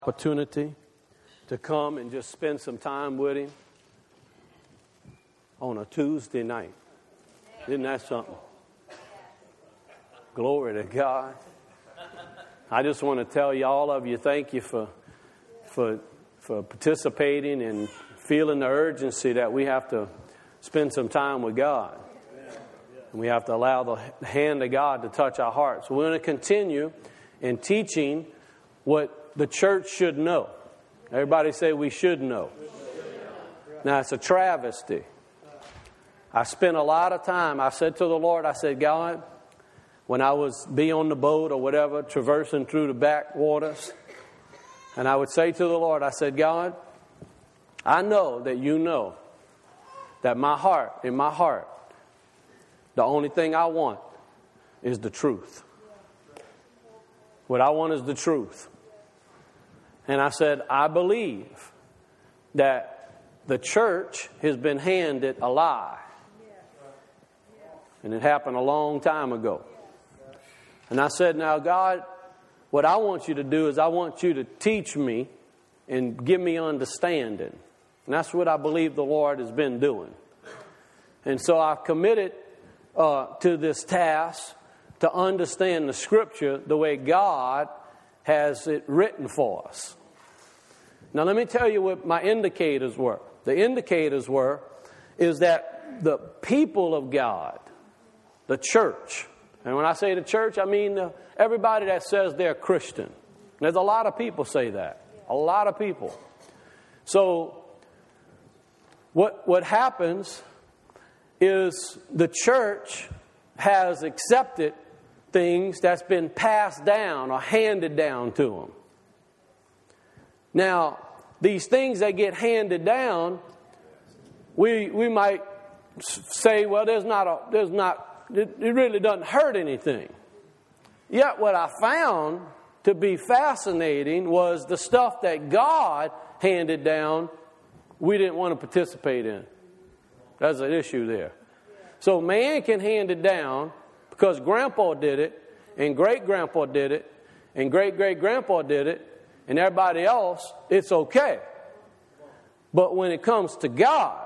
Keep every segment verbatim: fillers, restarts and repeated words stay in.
Opportunity to come and just spend some time with him on a Tuesday night. Isn't that something? Glory to God. I just want to tell you, all of you, thank you for for for participating and feeling the urgency that we have to spend some time with God. And we have to allow the hand of God to touch our hearts. We're going to continue in teaching what the church should know. Everybody say we should know. Now, it's a travesty. I spent a lot of time. I said to the Lord, I said, God, when I was be on the boat or whatever, traversing through the backwaters, and I would say to the Lord, I said, God, I know that you know that my heart, in my heart, the only thing I want is the truth. What I want is the truth. And I said, I believe that the church has been handed a lie. And it happened a long time ago. And I said, now, God, what I want you to do is I want you to teach me and give me understanding. And that's what I believe the Lord has been doing. And so I've committed uh, to this task to understand the Scripture the way God has it written for us. Now let me tell you what my indicators were. The indicators were is that the people of God, the church, and when I say the church, I mean uh, everybody that says they're Christian. There's a lot of people say that. A lot of people. So what what happens is the church has accepted things that's been passed down or handed down to them. Now, these things that get handed down, we we might say, well, there's not a there's not it, it really doesn't hurt anything. Yet, what I found to be fascinating was the stuff that God handed down. We didn't want to participate in. There's an issue there. So man can hand it down because Grandpa did it, and great-grandpa did it, and great-great-grandpa did it, and everybody else, it's okay. But when it comes to God,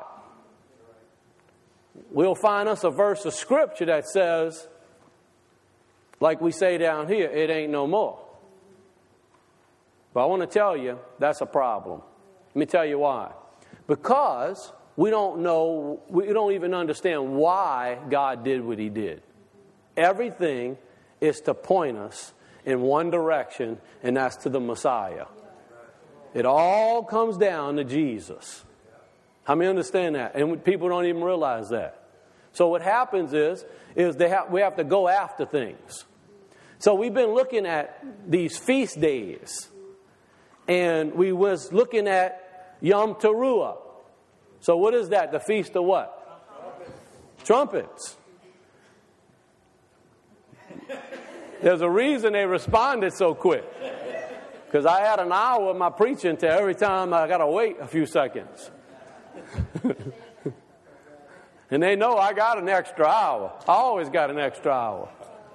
we'll find us a verse of Scripture that says, like we say down here, it ain't no more. But I want to tell you, that's a problem. Let me tell you why. Because we don't know, we don't even understand why God did what He did. Everything is to point us in one direction, and that's to the Messiah. It all comes down to Jesus. How many understand that? And people don't even realize that. So what happens is, is they have, we have to go after things. So we've been looking at these feast days, and we was looking at Yom Teruah. So what is that? The feast of what? Trumpets. Trumpets. There's a reason they responded so quick. Because I had an hour of my preaching to every time I got to wait a few seconds. And they know I got an extra hour. I always got an extra hour.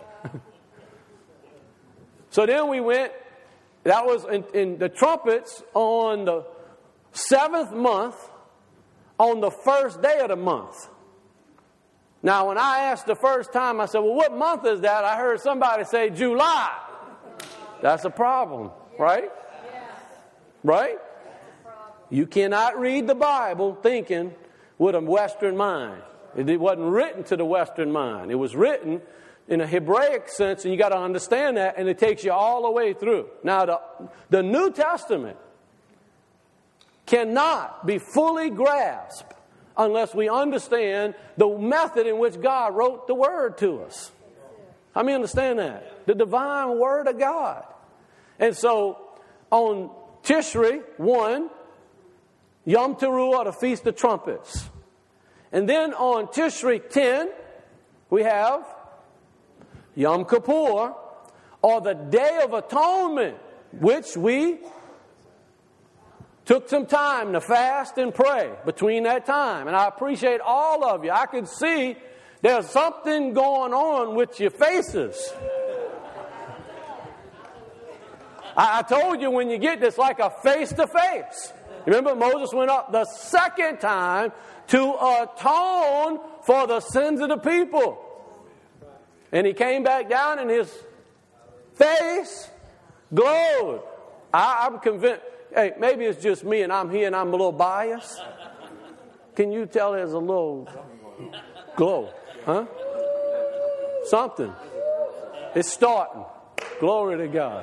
So then we went, that was in, in the trumpets on the seventh month, on the first day of the month. Now, when I asked the first time, I said, well, what month is that? I heard somebody say July. That's a problem, right? Right? You cannot read the Bible thinking with a Western mind. It wasn't written to the Western mind. It was written in a Hebraic sense, and you got to understand that, and it takes you all the way through. Now, the, the New Testament cannot be fully grasped unless we understand the method in which God wrote the Word to us. How many understand that? The divine Word of God. And so, on Tishri one, Yom Teruah, the Feast of Trumpets. And then on Tishri ten, we have Yom Kippur, or the Day of Atonement, which we took some time to fast and pray between that time. And I appreciate all of you. I can see there's something going on with your faces. I, I told you when you get this, like a face-to-face. Remember, Moses went up the second time to atone for the sins of the people. And he came back down and his face glowed. I, I'm convinced, hey, maybe it's just me and I'm here and I'm a little biased. Can you tell there's a little glow? Huh? Something. It's starting. Glory to God.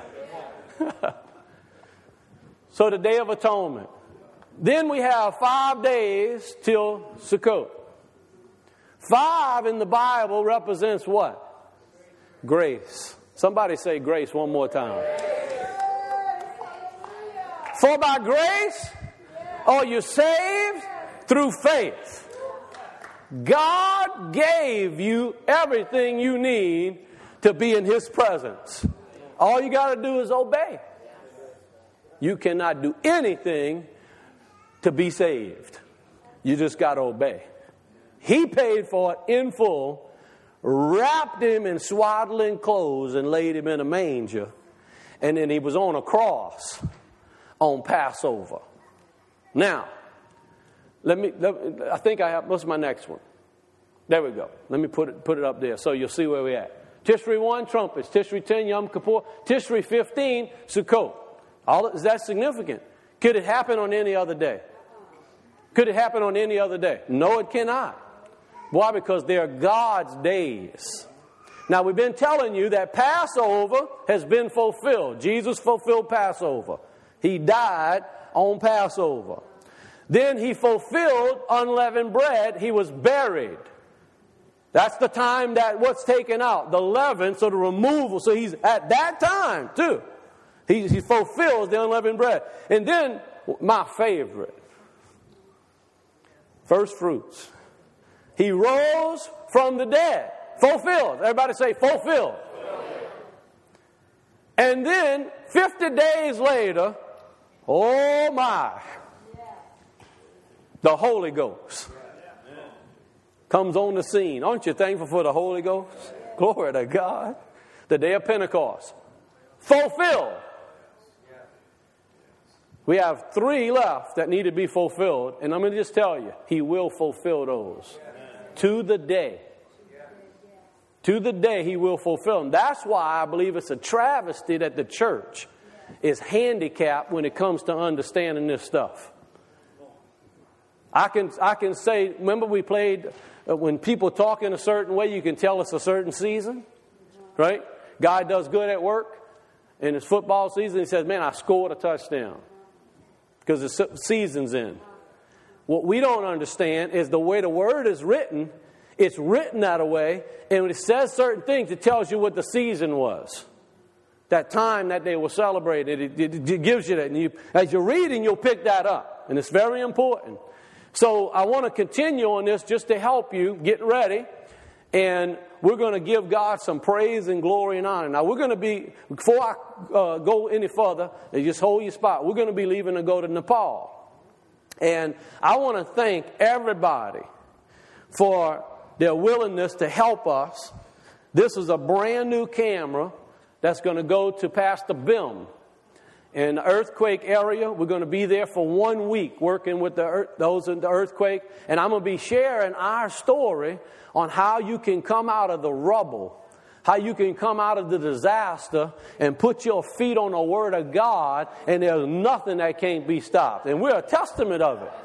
So the Day of Atonement. Then we have five days till Sukkot. Five in the Bible represents what? Grace. Somebody say grace one more time. For by grace are you saved through faith. God gave you everything you need to be in His presence. All you got to do is obey. You cannot do anything to be saved. You just got to obey. He paid for it in full, wrapped Him in swaddling clothes and laid Him in a manger. And then He was on a cross on Passover. Now, let me, let me I think I have, what's my next one? There we go. Let me put it, put it up there so you'll see where we're at. Tishri one, trumpets. Tishri ten, Yom Kippur. Tishri fifteen, Sukkot. All, is that significant? Could it happen on any other day? Could it happen on any other day? No, it cannot. Why? Because they are God's days. Now, we've been telling you that Passover has been fulfilled. Jesus fulfilled Passover. He died on Passover. Then He fulfilled unleavened bread. He was buried. That's the time that what's taken out, the leaven, so the removal. So He's at that time, too. He, he fulfills the unleavened bread. And then, my favorite, first fruits. He rose from the dead. Fulfilled. Everybody say fulfilled. And then, fifty days later, oh my, the Holy Ghost comes on the scene. Aren't you thankful for the Holy Ghost? Glory to God. The day of Pentecost. Fulfilled. We have three left that need to be fulfilled. And I'm going to just tell you, He will fulfill those. To the day. To the day He will fulfill them. That's why I believe it's a travesty that the church is handicapped when it comes to understanding this stuff. I can I can say, remember we played, uh, when people talk in a certain way, you can tell it's a certain season, right? Guy does good at work in his football season. He says, man, I scored a touchdown because the season's in. What we don't understand is the way the word is written, it's written that way, and when it says certain things, it tells you what the season was. That time that they were celebrating, it, it, it gives you that. And you, as you're reading, you'll pick that up. And it's very important. So I want to continue on this just to help you get ready. And we're going to give God some praise and glory and honor. Now we're going to be, before I uh, go any further, just hold your spot. We're going to be leaving to go to Nepal. And I want to thank everybody for their willingness to help us. This is a brand new camera that's going to go to Pastor Bim in the earthquake area. We're going to be there for one week working with the earth, those in the earthquake. And I'm going to be sharing our story on how you can come out of the rubble, how you can come out of the disaster and put your feet on the Word of God, and there's nothing that can't be stopped. And we're a testament of it.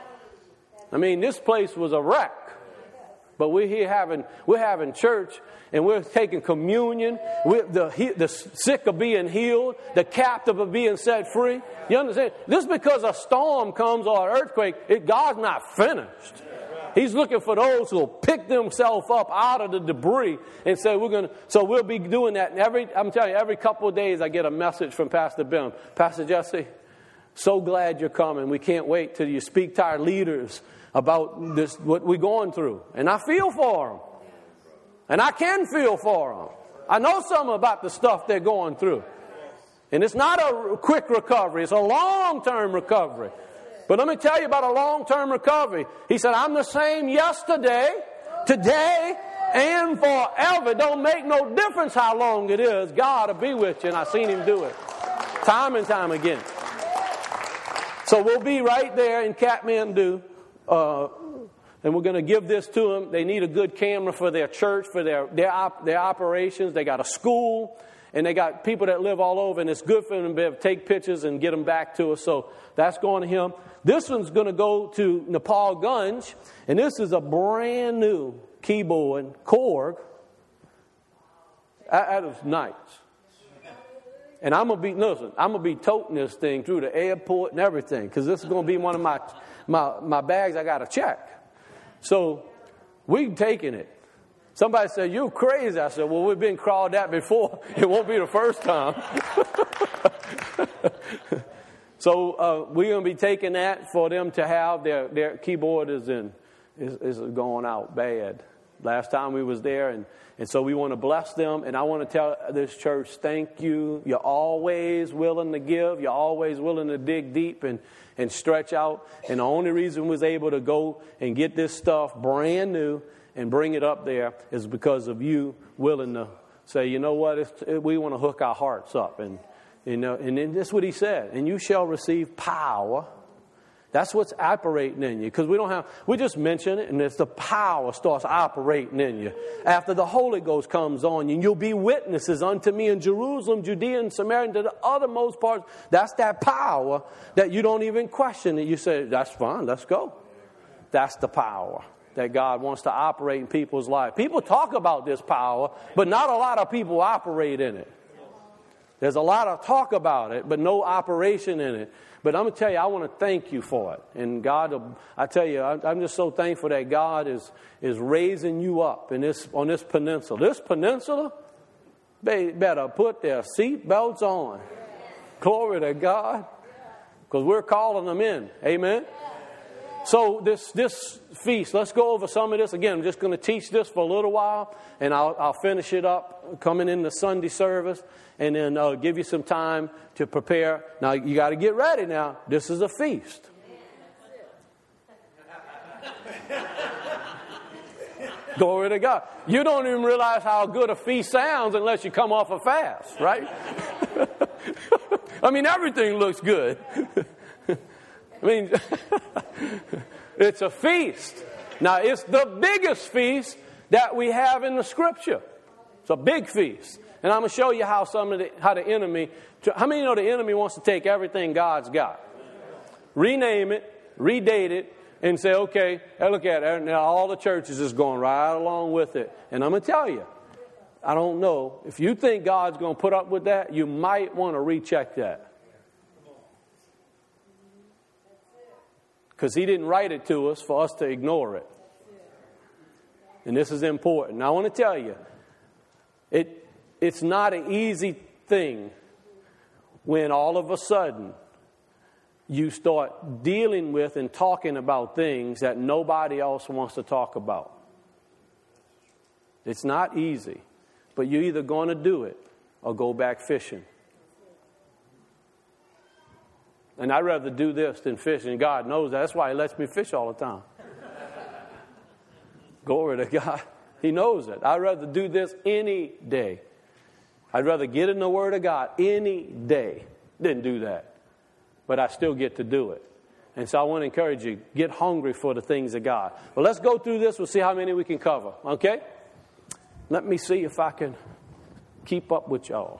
I mean, this place was a wreck. But we're here having, we're having church, and we're taking communion. We're, the, the sick are being healed. The captive are being set free. You understand? Just because a storm comes or an earthquake, it, God's not finished. He's looking for those who will pick themselves up out of the debris and say, we're going to, so we'll be doing that. And every, I'm telling you, every couple of days I get a message from Pastor Bim. Pastor Jesse, so glad you're coming. We can't wait till you speak to our leaders about this, what we're going through. And I feel for them. And I can feel for them. I know something about the stuff they're going through. And it's not a quick recovery. It's a long-term recovery. But let me tell you about a long-term recovery. He said, I'm the same yesterday, today, and forever. It don't make no difference how long it is. God will be with you. And I've seen Him do it. Time and time again. So we'll be right there in Kathmandu, uh, and we're going to give this to them. They need a good camera for their church, for their their, op- their operations. They got a school, and they got people that live all over, and it's good for them to be able to take pictures and get them back to us. So that's going to him. This one's going to go to Nepal Gunj, and this is a brand new keyboard, Korg. That is nice. And I'm gonna be listen. I'm gonna be toting this thing through the airport and everything because this is gonna be one of my my my bags I gotta check. So we taking it. Somebody said, "You crazy?" I said, "Well, we've been crawled at before. It won't be the first time." So uh, we're gonna be taking that for them to have their their keyboard is in is, is going out bad. Last time we was there and. And so we want to bless them. And I want to tell this church, thank you. You're always willing to give. You're always willing to dig deep and, and stretch out. And the only reason we was able to go and get this stuff brand new and bring it up there is because of you willing to say, you know what, it's, we want to hook our hearts up. And, you know, and then that's what he said. And you shall receive power. That's what's operating in you. Because we don't have, we just mention it, and it's the power starts operating in you. After the Holy Ghost comes on you, and you'll be witnesses unto me in Jerusalem, Judea, and Samaria, and to the othermost parts. That's that power that you don't even question it. You say, that's fine, let's go. That's the power that God wants to operate in people's life. People talk about this power, but not a lot of people operate in it. There's a lot of talk about it, but no operation in it. But I'm going to tell you, I want to thank you for it. And God, I tell you, I'm just so thankful that God is is raising you up in this on this peninsula. This peninsula, they better put their seat belts on. Glory to God. Because we're calling them in. Amen. So this this feast, let's go over some of this. Again, I'm just going to teach this for a little while, and I'll, I'll finish it up coming in the Sunday service, and then I'll give you some time to prepare. Now, you got to get ready now. This is a feast. Glory to God. You don't even realize how good a feast sounds unless you come off a fast, right? I mean, everything looks good. I mean, it's a feast. Now, it's the biggest feast that we have in the Scripture. It's a big feast. And I'm going to show you how some of the, how the enemy, how many know the enemy wants to take everything God's got? Rename it, redate it, and say, okay, look at it. Now all the churches is going right along with it. And I'm going to tell you, I don't know. If you think God's going to put up with that, you might want to recheck that. Because he didn't write it to us for us to ignore it. And this is important. Now I want to tell you, it it's not an easy thing when all of a sudden you start dealing with and talking about things that nobody else wants to talk about. It's not easy. But you're either going to do it or go back fishing. And I'd rather do this than fish, and God knows that. That's why he lets me fish all the time. Glory to God. He knows it. I'd rather do this any day. I'd rather get in the Word of God any day than do that. But I still get to do it. And so I want to encourage you, get hungry for the things of God. Well, let's go through this. We'll see how many we can cover. Okay? Let me see if I can keep up with y'all.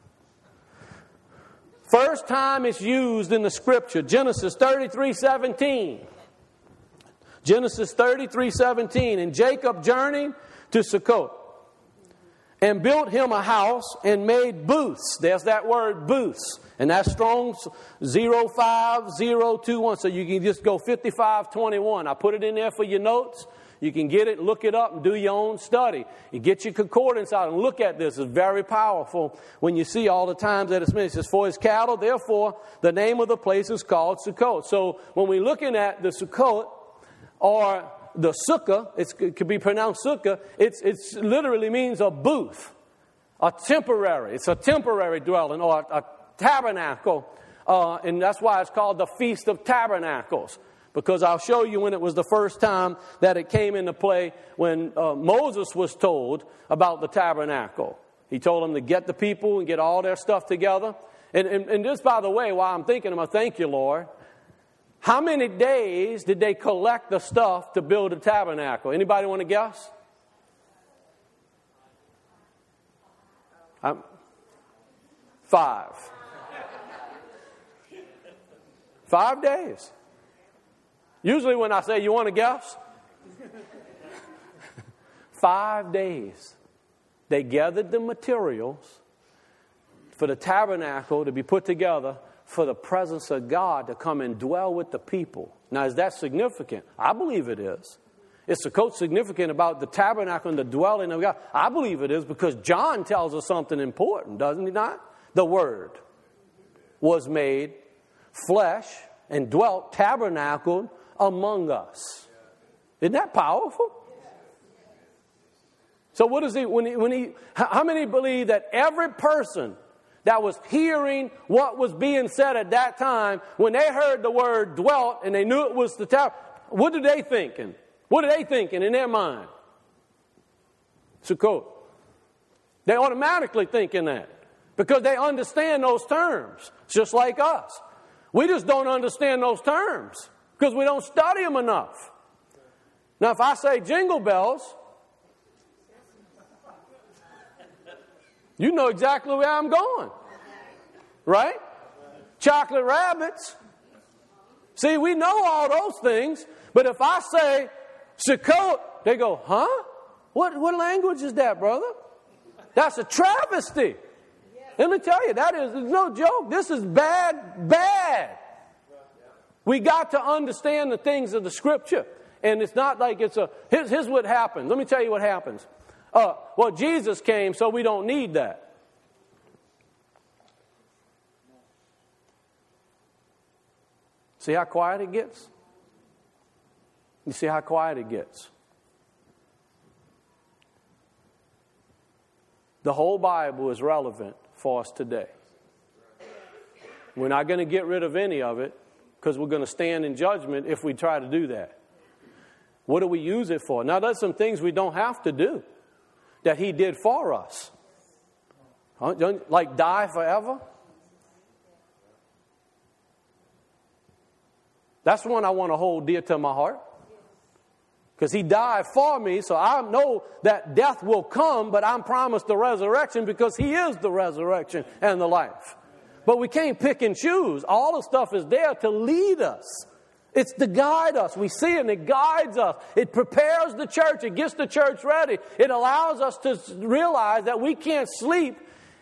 First time it's used in the Scripture, Genesis thirty-three seventeen. Genesis thirty-three seventeen. And Jacob journeyed to Sukkot and built him a house and made booths. There's that word, booths. And that's Strong's zero five zero two one. So you can just go fifty-five twenty-one. I put it in there for your notes. You can get it, look it up, and do your own study. You get your concordance out and look at this. It's very powerful when you see all the times that it's mentioned. It says, for his cattle, therefore, the name of the place is called Sukkot. So when we're looking at the Sukkot, or the sukkah, it's, it could be pronounced sukkah, it's, it's literally means a booth, a temporary. It's a temporary dwelling, or a, a tabernacle. Uh, and that's why it's called the Feast of Tabernacles. Because I'll show you when it was the first time that it came into play when uh, Moses was told about the tabernacle. He told them to get the people and get all their stuff together. And, and, and just by the way, while I'm thinking, I'm going to thank you, Lord. How many days did they collect the stuff to build a tabernacle? Anybody want to guess? I'm, five. Five days. Usually when I say, you want to guess? Five days. They gathered the materials for the tabernacle to be put together for the presence of God to come and dwell with the people. Now, is that significant? I believe it is. Is Sukkot significant about the tabernacle and the dwelling of God? I believe it is, because John tells us something important, doesn't he not? The Word was made flesh and dwelt, tabernacled among us. Isn't that powerful? So what is he, when he, when he, how many believe that every person that was hearing what was being said at that time, when they heard the word dwelt and they knew it was the tabernacle, what are they thinking? What are they thinking in their mind? Sukkot. They automatically thinking that because they understand those terms, just like us. We just don't understand those terms because we don't study them enough. Now, if I say jingle bells, you know exactly where I'm going. Right? Chocolate rabbits. See, we know all those things, but if I say Sukkot, they go, huh? What, what language is that, brother? That's a travesty. Let me tell you, that is no joke. This is bad, bad. We got to understand the things of the Scripture. And it's not like it's a, here's, here's what happens. Let me tell you what happens. Uh, well, Jesus came, so we don't need that. See how quiet it gets? You see how quiet it gets? The whole Bible is relevant for us today. We're not going to get rid of any of it because we're going to stand in judgment if we try to do that. What do we use it for? Now, there's some things we don't have to do that He did for us. Like die forever. That's one I want to hold dear to my heart. Because He died for me, so I know that death will come, but I'm promised the resurrection because He is the resurrection and the life. But we can't pick and choose. All the stuff is there to lead us. It's to guide us. We see it and it guides us. It prepares the church. It gets the church ready. It allows us to realize that we can't sleep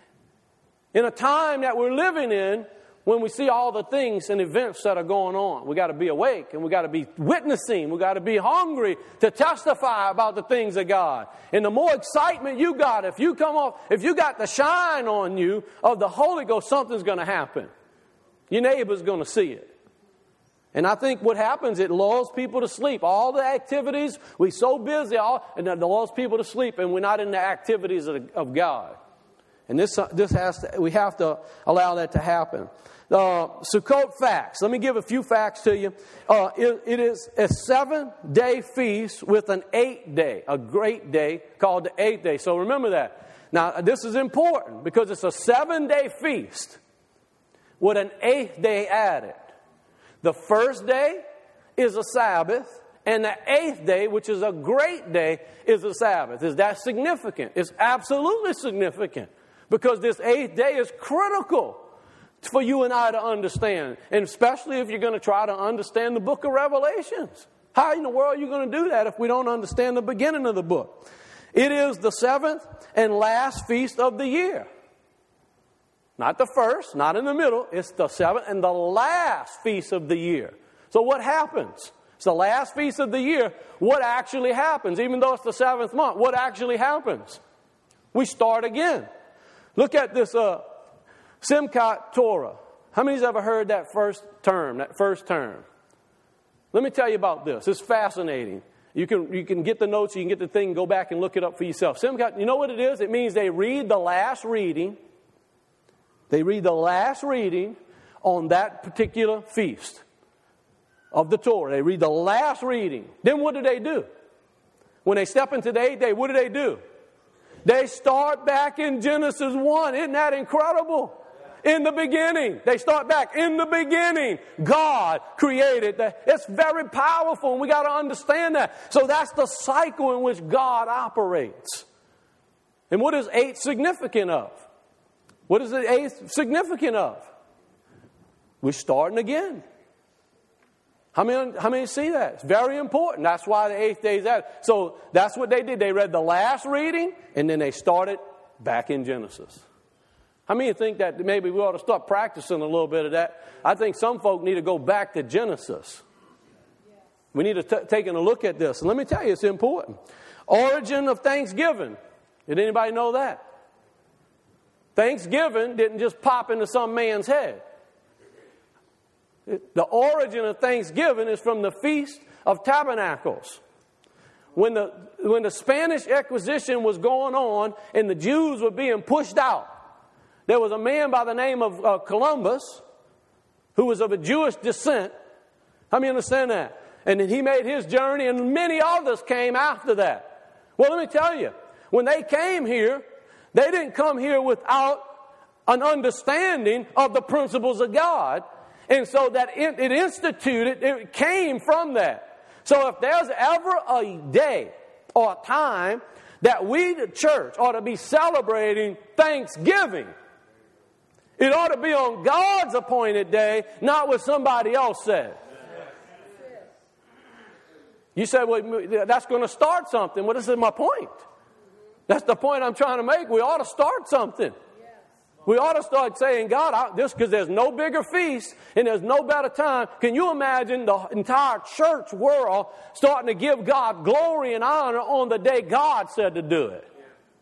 in a time that we're living in when we see all the things and events that are going on. We got to be awake and we got to be witnessing. We got to be hungry to testify about the things of God. And the more excitement you got, if you come off, if you got the shine on you of the Holy Ghost, something's going to happen. Your neighbor's going to see it. And I think what happens, it lulls people to sleep. All the activities, we're so busy, all, and it lulls people to sleep, and we're not in the activities of, of God. And this, this has to, we have to allow that to happen. Uh, Sukkot facts. Let me give a few facts to you. Uh, it, it is a seven-day feast with an eighth day, a great day called the eighth day. So remember that. Now, this is important because it's a seven-day feast with an eighth day added. The first day is a Sabbath, and the eighth day, which is a great day, is a Sabbath. Is that significant? It's absolutely significant because this eighth day is critical for you and I to understand, and especially if you're going to try to understand the book of Revelations. How in the world are you going to do that if we don't understand the beginning of the book? It is the seventh and last feast of the year. Not the first, not in the middle. It's the seventh and the last feast of the year. So what happens? It's the last feast of the year. What actually happens? Even though it's the seventh month, what actually happens? We start again. Look at this uh, Simchat Torah. How many's ever heard that first term, that first term? Let me tell you about this. It's fascinating. You can, you can get the notes, you can get the thing, go back and look it up for yourself. Simchat, you know what it is? It means they read the last reading. They read the last reading on that particular feast of the Torah. They read the last reading. Then what do they do? When they step into the eighth day, what do they do? They start back in Genesis one. Isn't that incredible? In the beginning. They start back. In the beginning, God created that. It's very powerful, and we got to understand that. So that's the cycle in which God operates. And what is eight significant of? What is the eighth significant of? We're starting again. How many, how many see that? It's very important. That's why the eighth day is that. So that's what they did. They read the last reading, and then they started back in Genesis. How many think that maybe we ought to start practicing a little bit of that? I think some folk need to go back to Genesis. We need to t- take a look at this. And let me tell you, it's important. Origin of Thanksgiving. Did anybody know that? Thanksgiving didn't just pop into some man's head. The origin of Thanksgiving is from the Feast of Tabernacles. When the, when the Spanish Inquisition was going on and the Jews were being pushed out, there was a man by the name of uh, Columbus who was of a Jewish descent. How many understand that? And then he made his journey, and many others came after that. Well, let me tell you, when they came here, they didn't come here without an understanding of the principles of God. And so that it, it instituted, it came from that. So if there's ever a day or a time that we, the church, ought to be celebrating Thanksgiving, it ought to be on God's appointed day, not what somebody else said. You said, well, that's going to start something. Well, this is my point. That's the point I'm trying to make. We ought to start something. We ought to start saying, God, I, this because there's no bigger feast and there's no better time. Can you imagine the entire church world starting to give God glory and honor on the day God said to do it?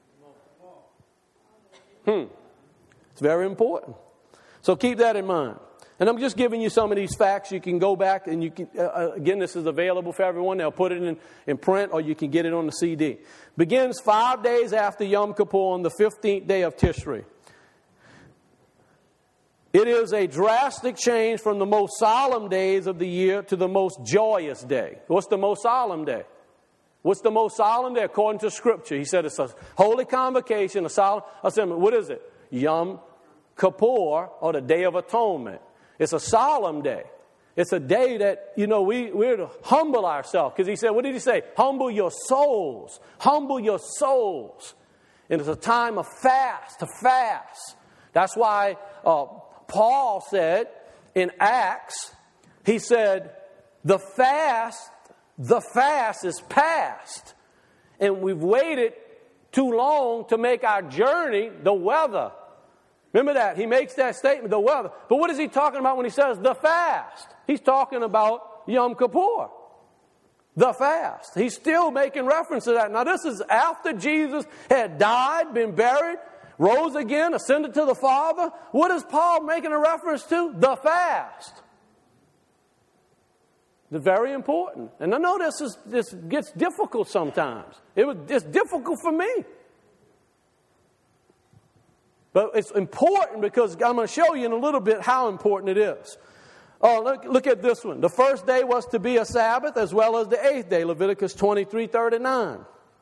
Hmm. It's very important. So keep that in mind. And I'm just giving you some of these facts. You can go back and you can, uh, again, this is available for everyone. They'll put it in, in print or you can get it on the C D. Begins five days after Yom Kippur on the fifteenth day of Tishri. It is a drastic change from the most solemn days of the year to the most joyous day. What's the most solemn day? What's the most solemn day according to Scripture? He said it's a holy convocation, a solemn assembly. What is it? Yom Kippur, or the Day of Atonement. It's a solemn day. It's a day that, you know, we, we're to humble ourselves. Because he said, what did he say? Humble your souls. Humble your souls. And it's a time of fast, to fast. That's why uh, Paul said in Acts, he said, the fast, the fast is past. And we've waited too long to make our journey the weather. Remember that. He makes that statement, the weather. But what is he talking about when he says the fast? He's talking about Yom Kippur. The fast. He's still making reference to that. Now this is after Jesus had died, been buried, rose again, ascended to the Father. What is Paul making a reference to? The fast. It's very important. And I know this is this gets difficult sometimes. It was it's difficult for me. But it's important because I'm going to show you in a little bit how important it is. Oh, look, look at this one. The first day was to be a Sabbath as well as the eighth day, Leviticus twenty-three thirty-nine.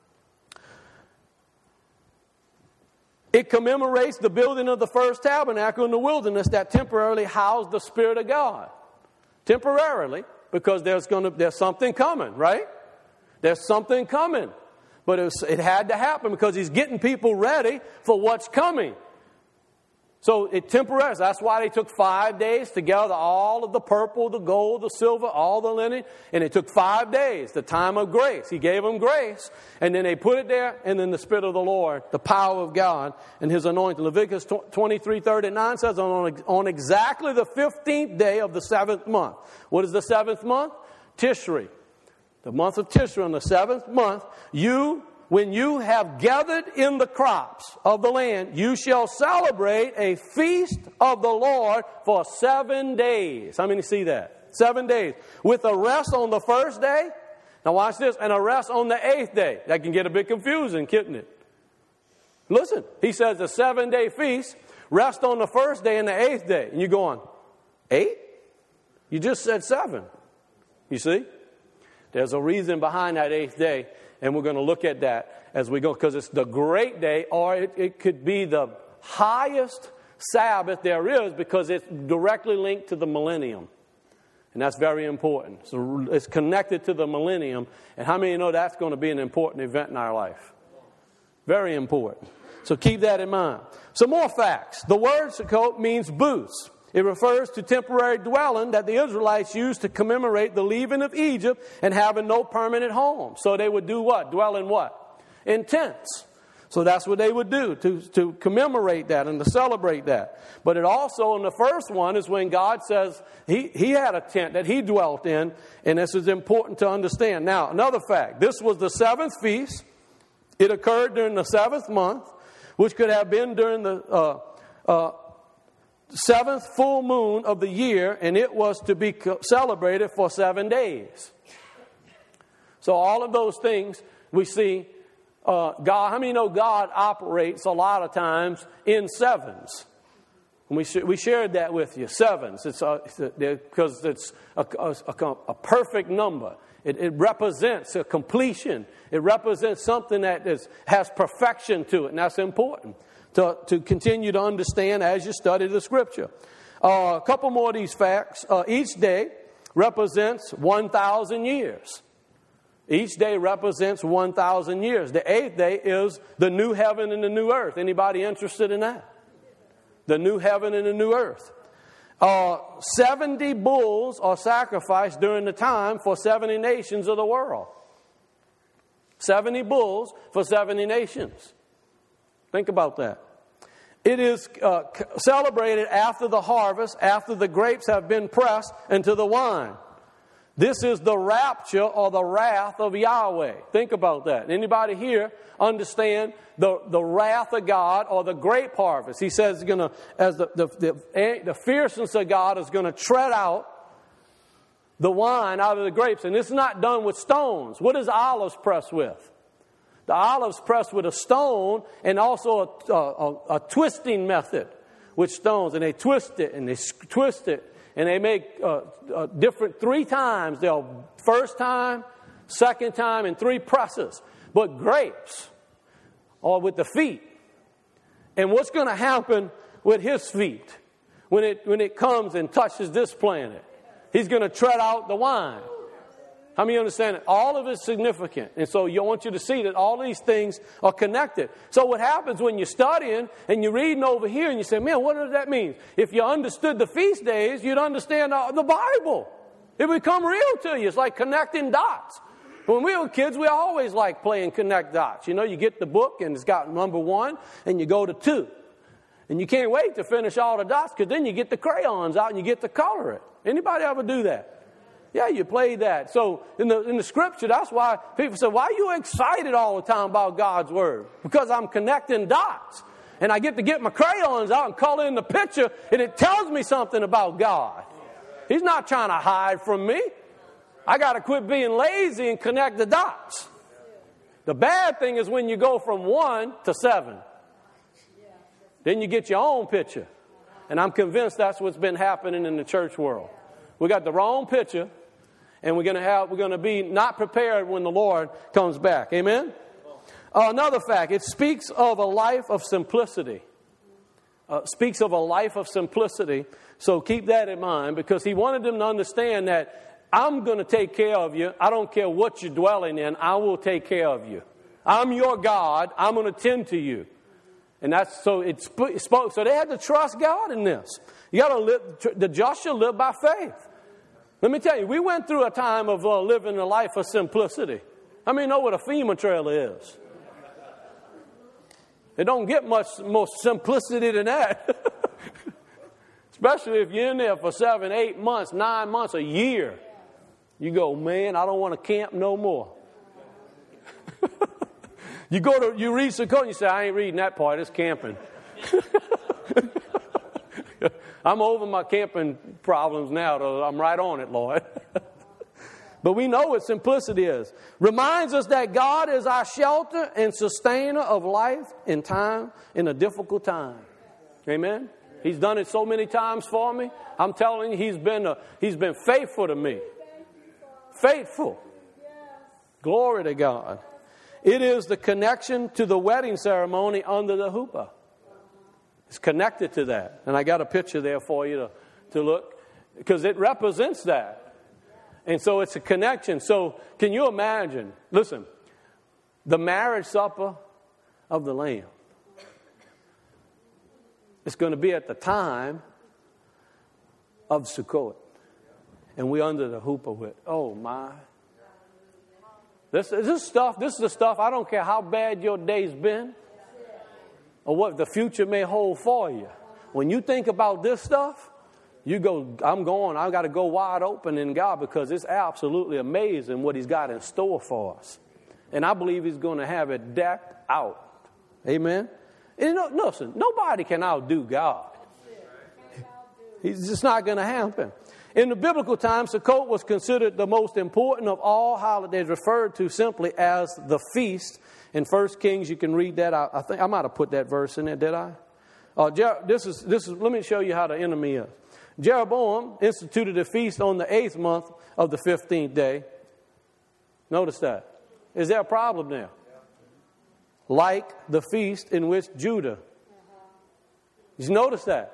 It commemorates the building of the first tabernacle in the wilderness that temporarily housed the Spirit of God. Temporarily, because there's going to there's something coming, right? There's something coming. But it, was, it had to happen because he's getting people ready for what's coming. So it temporarily, that's why they took five days to gather all of the purple, the gold, the silver, all the linen. And it took five days, the time of grace. He gave them grace. And then they put it there, and then the Spirit of the Lord, the power of God, and His anointing. Leviticus twenty-three thirty-nine says, on, on exactly the fifteenth day of the seventh month. What is the seventh month? Tishri. The month of Tishri, on the seventh month, you... when you have gathered in the crops of the land, you shall celebrate a feast of the Lord for seven days. How many see that? Seven days. With a rest on the first day. Now watch this. And a rest on the eighth day. That can get a bit confusing, couldn't it? Listen. He says a seven-day feast. Rest on the first day and the eighth day. And you're going, eight? You just said seven. You see? There's a reason behind that eighth day. And we're going to look at that as we go, because it's the great day, or it, it could be the highest Sabbath there is because it's directly linked to the millennium. And that's very important. So it's connected to the millennium. And how many know that's going to be an important event in our life? Very important. So keep that in mind. Some more facts. The word Sukkot means booths. It refers to temporary dwelling that the Israelites used to commemorate the leaving of Egypt and having no permanent home. So they would do what? Dwell in what? In tents. So that's what they would do to, to commemorate that and to celebrate that. But it also, in the first one, is when God says he, he had a tent that he dwelt in, and this is important to understand. Now, another fact. This was the seventh feast. It occurred during the seventh month, which could have been during the uh, uh, seventh full moon of the year, and it was to be celebrated for seven days. So all of those things we see, uh, God, how many know God operates a lot of times in sevens? And we sh- we shared that with you, sevens. It's because it's a, a, a, a perfect number. It, it represents a completion. It represents something that is, has perfection to it, and that's important to, to continue to understand as you study the Scripture. Uh, a couple more of these facts. Uh, each day represents one thousand years. Each day represents one thousand years. The eighth day is the new heaven and the new earth. Anybody interested in that? The new heaven and the new earth. Uh, seventy bulls are sacrificed during the time for seventy nations of the world. seventy bulls for seventy nations. Think about that. It is uh, celebrated after the harvest, after the grapes have been pressed into the wine. This is the rapture or the wrath of Yahweh. Think about that. Anybody here understand the, the wrath of God or the grape harvest? He says, going to, as the, the, the, the fierceness of God is going to tread out the wine out of the grapes. And this is not done with stones. What is olives pressed with? The olives pressed with a stone and also a, a, a twisting method with stones. And they twist it and they twist it. And they make uh, uh, different three times. They'll first time, second time, and three presses. But grapes are with the feet. And what's going to happen with his feet when it when it comes and touches this planet? He's going to tread out the wine. How many understand it? All of it's significant. And so I want you to see that all these things are connected. So what happens when you're studying and you're reading over here and you say, man, what does that mean? If you understood the feast days, you'd understand the Bible. It would become real to you. It's like connecting dots. When we were kids, we always liked playing connect dots. You know, you get the book and it's got number one and you go to two. And you can't wait to finish all the dots because then you get the crayons out and you get to color it. Anybody ever do that? Yeah, you play that. So in the in the Scripture, that's why people say, why are you excited all the time about God's Word? Because I'm connecting dots. And I get to get my crayons out and color in the picture, and it tells me something about God. He's not trying to hide from me. I got to quit being lazy and connect the dots. The bad thing is when you go from one to seven. Then you get your own picture. And I'm convinced that's what's been happening in the church world. We got the wrong picture, and we're going to have we're going to be not prepared when the Lord comes back. Amen. Uh, another fact: it speaks of a life of simplicity. Uh, speaks of a life of simplicity. So keep that in mind, because He wanted them to understand that I'm going to take care of you. I don't care what you're dwelling in. I will take care of you. I'm your God. I'm going to tend to you. And that's so it spoke. So they had to trust God in this. You got to live. The just shall live by faith. Let me tell you, we went through a time of uh, living a life of simplicity. How many know what a FEMA trailer is? It don't get much more simplicity than that. Especially if you're in there for seven, eight months, nine months, a year. You go, man, I don't want to camp no more. You go to, you read Sukkot and you say, I ain't reading that part, it's camping. I'm over my camping problems now, though. I'm right on it, Lord. But we know what simplicity is. Reminds us that God is our shelter and sustainer of life in time, in a difficult time. Amen? He's done it so many times for me. I'm telling you, He's been a, He's been faithful to me. Faithful. Glory to God. It is the connection to the wedding ceremony under the chuppah. It's connected to that. And I got a picture there for you to, to look, because it represents that. And so it's a connection. So can you imagine, listen, the marriage supper of the Lamb. It's going to be at the time of Sukkot. And we're under the hoop of it. Oh, my. This, this stuff, this is the stuff, I don't care how bad your day's been or what the future may hold for you. When you think about this stuff, you go, I'm going, I've got to go wide open in God, because it's absolutely amazing what He's got in store for us. And I believe He's going to have it decked out. Amen? And you know, listen, nobody can outdo God. It's just not going to happen. In the biblical times, Sukkot was considered the most important of all holidays, referred to simply as the feast. In First Kings, you can read that. I, I think I might have put that verse in there, did I? Uh, Jer- this is this is. Let me show you how the enemy is. Jeroboam instituted a feast on the eighth month of the fifteenth day. Notice that. Is there a problem there? Like the feast in which Judah. You notice that?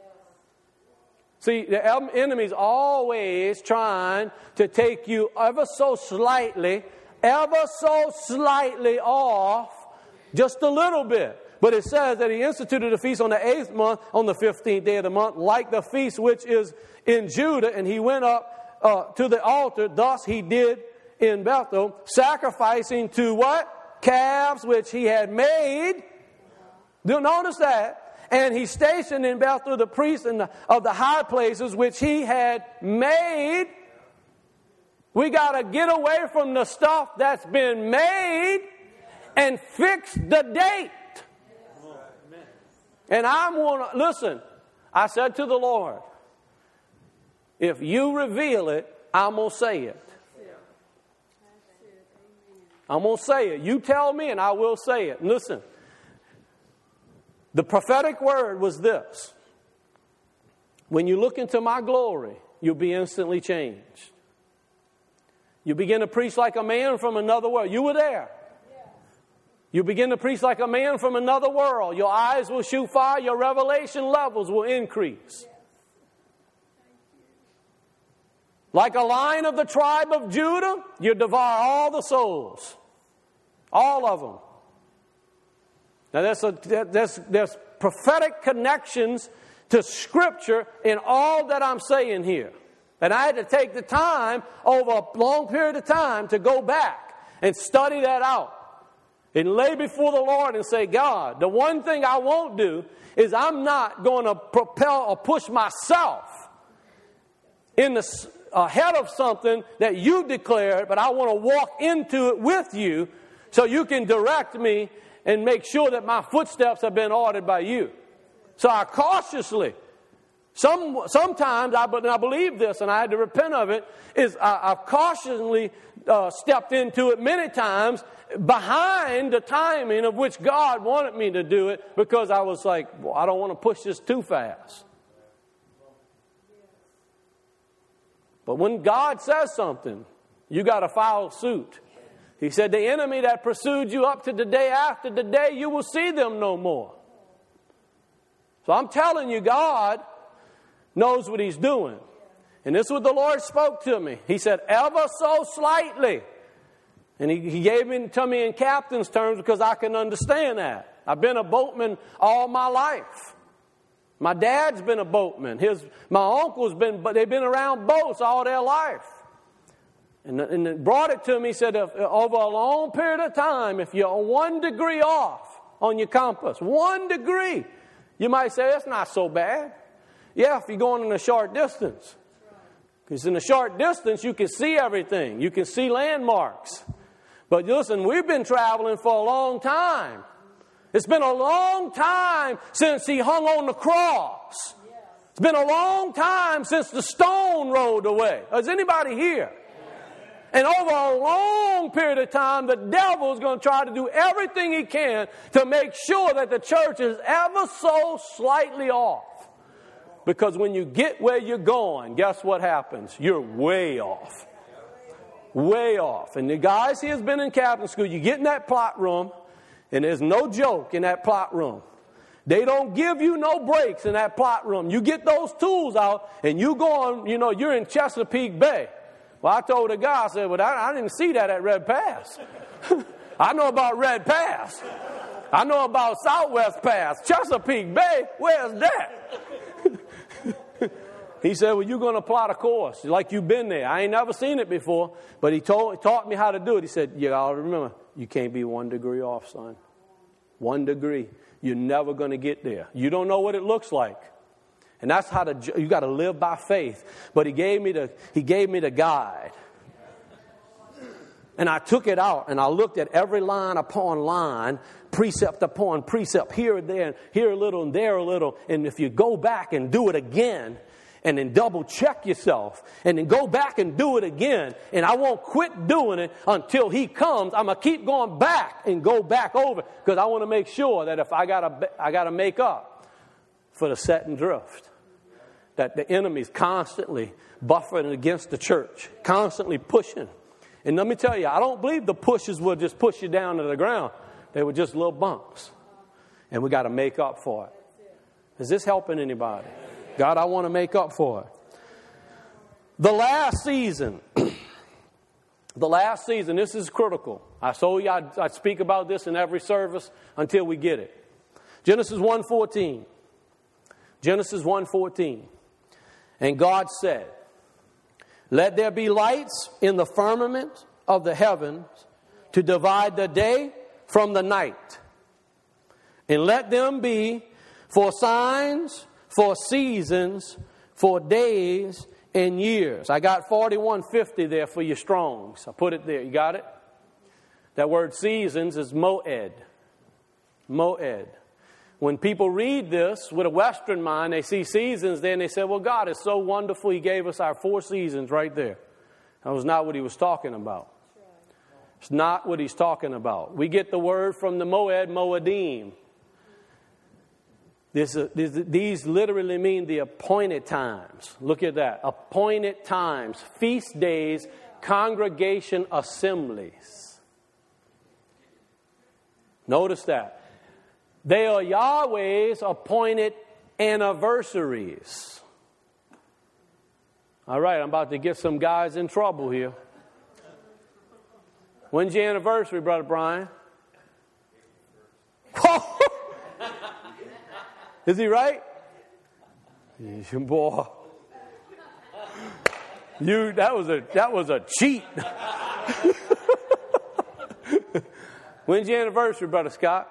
See, the enemy's always trying to take you ever so slightly, ever so slightly off, just a little bit. But it says that he instituted a feast on the eighth month, on the fifteenth day of the month, like the feast which is in Judah. And he went up uh, to the altar. Thus he did in Bethel, sacrificing to what? Calves which he had made. Do you notice that? And he stationed in Bethel the priests in the, of the high places which he had made. We got to get away from the stuff that's been made and fix the date. And I'm going to, listen, I said to the Lord, if you reveal it, I'm going to say it. I'm going to say it. You tell me and I will say it. And listen. The prophetic word was this. When you look into my glory, you'll be instantly changed. You begin to preach like a man from another world. You were there. You begin to preach like a man from another world. Your eyes will shoot fire. Your revelation levels will increase. Like a lion of the tribe of Judah, you devour all the souls. All of them. Now, there's, a, there's, there's prophetic connections to Scripture in all that I'm saying here. And I had to take the time over a long period of time to go back and study that out. And lay before the Lord and say, God, the one thing I won't do is I'm not going to propel or push myself in the, ahead of something that you declared, but I want to walk into it with you so you can direct me and make sure that my footsteps have been ordered by you. So I cautiously, some sometimes, I, and I believe this, and I had to repent of it, is I, I've cautiously uh, stepped into it many times behind the timing of which God wanted me to do it, because I was like, well, I don't want to push this too fast. But when God says something, you got to follow suit. He said, the enemy that pursued you up to the day after the day, you will see them no more. So I'm telling you, God knows what He's doing. And this is what the Lord spoke to me. He said, ever so slightly. And He, he gave it to me in captain's terms because I can understand that. I've been a boatman all my life. My dad's been a boatman. His, my uncle's been, but they've been around boats all their life. And, and it brought it to me, said, if, over a long period of time, if you're one degree off on your compass, one degree, you might say, that's not so bad. Yeah, if you're going in a short distance. Because in a short distance, you can see everything. You can see landmarks. But listen, we've been traveling for a long time. It's been a long time since He hung on the cross. It's been a long time since the stone rolled away. Is anybody here? And over a long period of time, the devil is going to try to do everything he can to make sure that the church is ever so slightly off. Because when you get where you're going, guess what happens? You're way off. Way off. And the guys here has been in captain school. You get in that plot room, and there's no joke in that plot room. They don't give you no breaks in that plot room. You get those tools out and you go on, you know, you're in Chesapeake Bay. Well, I told the guy, I said, well, I, I didn't see that at Red Pass. I know about Red Pass. I know about Southwest Pass. Chesapeake Bay, where's that? He said, well, you're going to plot a course like you've been there. I ain't never seen it before, but he told, taught me how to do it. He said, you got to remember, you can't be one degree off, son. One degree. You're never going to get there. You don't know what it looks like. And that's how to, you got to live by faith. But he gave me the, he gave me the guide. And I took it out and I looked at every line upon line, precept upon precept, here and there, here a little and there a little. And if you go back and do it again, and then double check yourself, and then go back and do it again, and I won't quit doing it until he comes. I'm going to keep going back and go back over, because I want to make sure that if I got to I got to make up for the set and drift, that the enemy's constantly buffering against the church, constantly pushing. And let me tell you, I don't believe the pushes will just push you down to the ground. They were just little bumps. And we got to make up for it. Is this helping anybody? God, I want to make up for it. The last season, the last season, this is critical. I told you I'd, I'd speak about this in every service until we get it. Genesis one fourteen. Genesis one fourteen. And God said, let there be lights in the firmament of the heavens to divide the day from the night. And let them be for signs, for seasons, for days and years. I got forty-one fifty there for your Strongs. I put it there. You got it? That word seasons is moed. Moed. When people read this with a Western mind, they see seasons there and they say, well, God is so wonderful. He gave us our four seasons right there. That was not what he was talking about. It's not what he's talking about. We get the word from the moed, moedim. This, uh, this, these literally mean the appointed times. Look at that. Appointed times, feast days, congregation assemblies. Notice that. They are Yahweh's appointed anniversaries. All right, I'm about to get some guys in trouble here. When's your anniversary, Brother Brian? Is he right? Boy, you that was a that was a cheat. When's your anniversary, Brother Scott?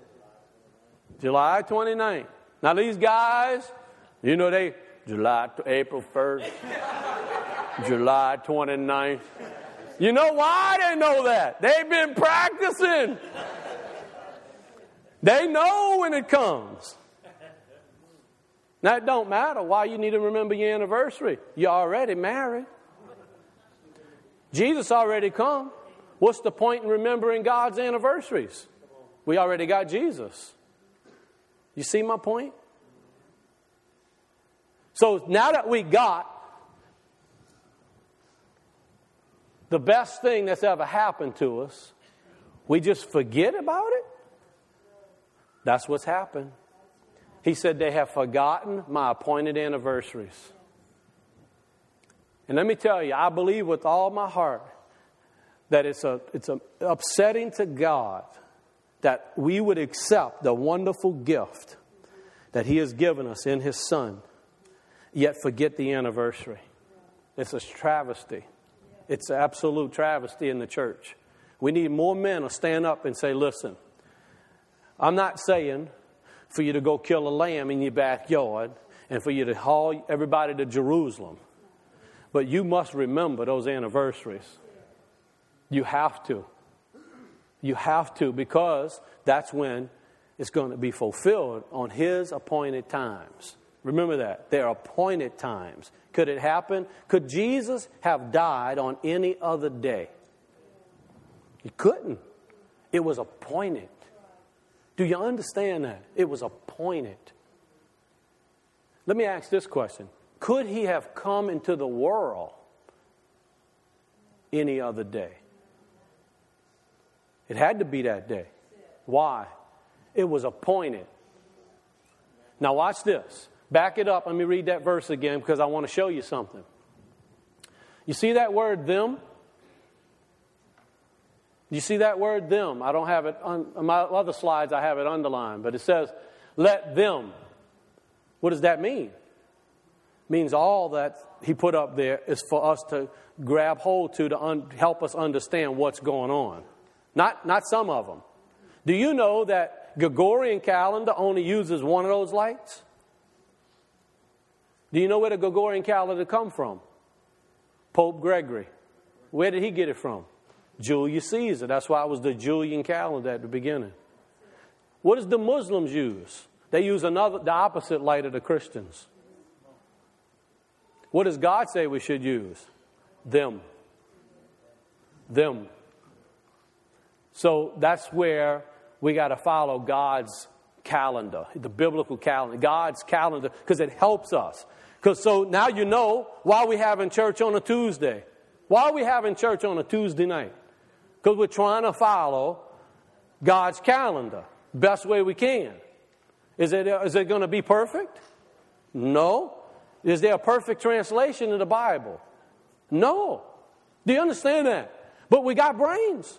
July twenty-ninth. Now these guys, you know they July April first, July twenty-ninth. You know why they know that? They've been practicing. They know when it comes. Now, it don't matter why you need to remember your anniversary. You're already married. Jesus already come. What's the point in remembering God's anniversaries? We already got Jesus. You see my point? So now that we got the best thing that's ever happened to us, we just forget about it? That's what's happened. He said, they have forgotten my appointed anniversaries. And let me tell you, I believe with all my heart that it's a it's a upsetting to God that we would accept the wonderful gift that He has given us in His Son, yet forget the anniversary. It's a travesty. It's an absolute travesty in the church. We need more men to stand up and say, listen, I'm not saying for you to go kill a lamb in your backyard and for you to haul everybody to Jerusalem. But you must remember those anniversaries. You have to. You have to, because that's when it's going to be fulfilled on His appointed times. Remember that. They're appointed times. Could it happen? Could Jesus have died on any other day? He couldn't. It was appointed. Do you understand that? It was appointed. Let me ask this question. Could He have come into the world any other day? It had to be that day. Why? It was appointed. Now watch this. Back it up. Let me read that verse again because I want to show you something. You see that word them? You see that word them? I don't have it on, on my other slides. I have it underlined, but it says, "Let them." What does that mean? It means all that he put up there is for us to grab hold to to un- help us understand what's going on. Not not some of them. Do you know that Gregorian calendar only uses one of those lights? Do you know where the Gregorian calendar come from? Pope Gregory. Where did he get it from? Julius Caesar. That's why it was the Julian calendar at the beginning. What does the Muslims use? They use another, the opposite light of the Christians. What does God say we should use? Them. Them. So that's where we got to follow God's calendar, the biblical calendar, God's calendar, because it helps us. Because so now you know why we having church on a Tuesday. Why are we having church on a Tuesday night? Because we're trying to follow God's calendar best way we can. Is it, is it going to be perfect? No. Is there a perfect translation of the Bible? No. Do you understand that? But we got brains.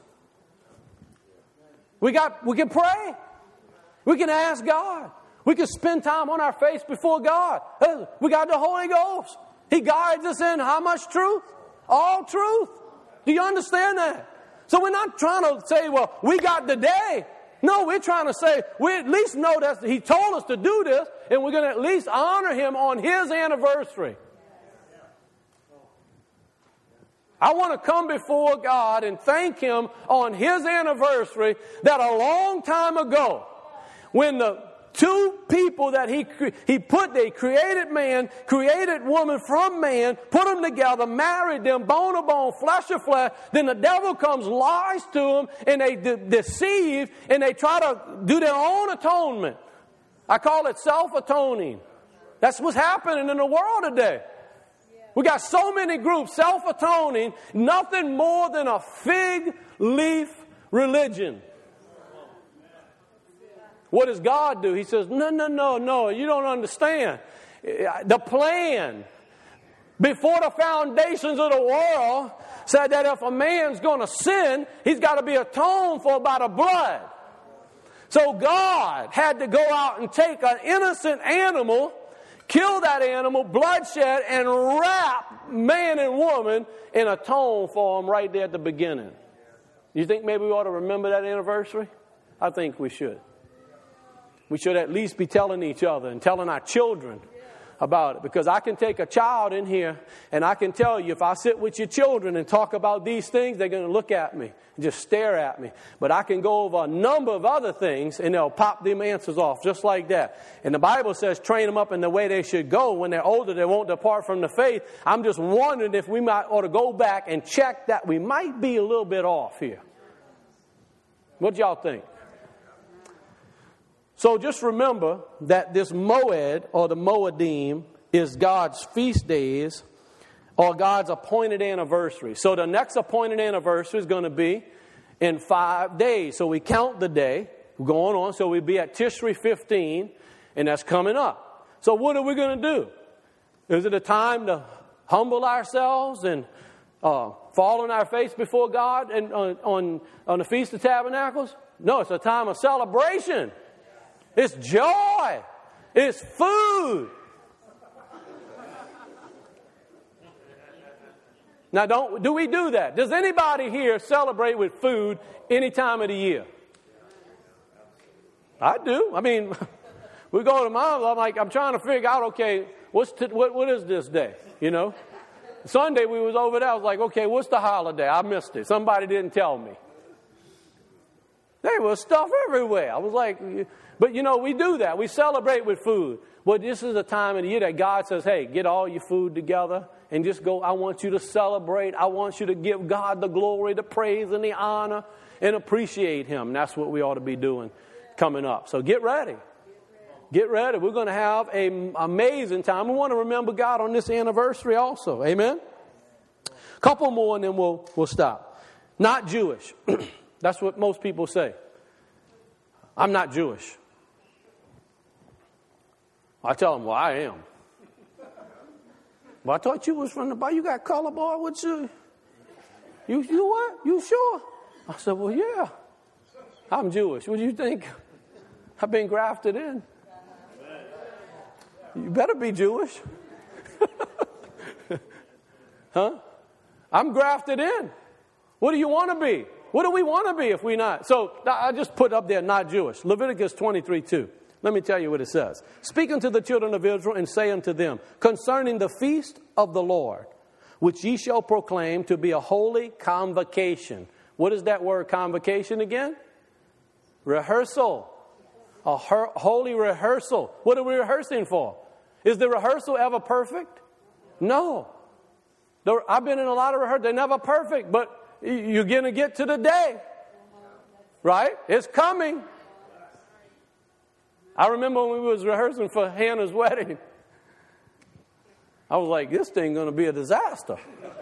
We got. We can pray. We can ask God. We can spend time on our face before God. We got the Holy Ghost. He guides us in how much truth? All truth. Do you understand that? So we're not trying to say, well, we got the day. No, we're trying to say, we at least know that He told us to do this, and we're going to at least honor Him on His anniversary. I want to come before God and thank Him on His anniversary that a long time ago, when the two people that he he put, they created man, created woman from man, put them together, married them, bone of bone, flesh of flesh. Then the devil comes, lies to them, and they de- deceive, and they try to do their own atonement. I call it self-atoning. That's what's happening in the world today. We got so many groups self-atoning, nothing more than a fig leaf religion. What does God do? He says, no, no, no, no, you don't understand. The plan before the foundations of the world said that if a man's going to sin, he's got to be atoned for by the blood. So God had to go out and take an innocent animal, kill that animal, bloodshed, and wrap man and woman and atone for them right there at the beginning. You think maybe we ought to remember that anniversary? I think we should. We should at least be telling each other and telling our children about it. Because I can take a child in here and I can tell you, if I sit with your children and talk about these things, they're going to look at me and just stare at me. But I can go over a number of other things and they'll pop them answers off just like that. And the Bible says train them up in the way they should go. When they're older, they won't depart from the faith. I'm just wondering if we might ought to go back and check that we might be a little bit off here. What y'all think? So just remember that this Moed, or the Moedim, is God's feast days or God's appointed anniversary. So the next appointed anniversary is going to be in five days. So we count the day going on. So we'll be at Tishri fifteen, and that's coming up. So what are we going to do? Is it a time to humble ourselves and uh, fall on our face before God and on, on, on the Feast of Tabernacles? No, it's a time of celebration. It's joy. It's food. Now, don't do we do that? Does anybody here celebrate with food any time of the year? I do. I mean, we go to Mom's. I'm like, I'm trying to figure out, okay, what's t- what what is this day? You know, Sunday we was over there. I was like, okay, what's the holiday? I missed it. Somebody didn't tell me. There was stuff everywhere. I was like, but you know, we do that. We celebrate with food. Well, this is a time of the year that God says, hey, get all your food together and just go. I want you to celebrate. I want you to give God the glory, the praise, and the honor, and appreciate Him. And that's what we ought to be doing coming up. So get ready. Get ready. We're going to have an amazing time. We want to remember God on this anniversary also. Amen? A couple more and then we'll, we'll stop. Not Jewish. That's what most people say. I'm not Jewish. I tell them, well, I am. But I thought you was from the Bible. You got color, boy. What's you? You, you what? You sure? I said, well, yeah. I'm Jewish. What do you think? I've been grafted in. You better be Jewish. Huh? I'm grafted in. What do you want to be? What do we want to be if we're not? So I just put up there, not Jewish. Leviticus twenty-three two. Let me tell you what it says. Speak unto the children of Israel and say unto them, concerning the feast of the Lord, which ye shall proclaim to be a holy convocation. What is that word convocation again? Rehearsal. A her- holy rehearsal. What are we rehearsing for? Is the rehearsal ever perfect? No. The, I've been in a lot of rehearsals. They're never perfect, but you're going to get to the day. Right? It's coming. I remember when we was rehearsing for Hannah's wedding. I was like, this thing going to be a disaster.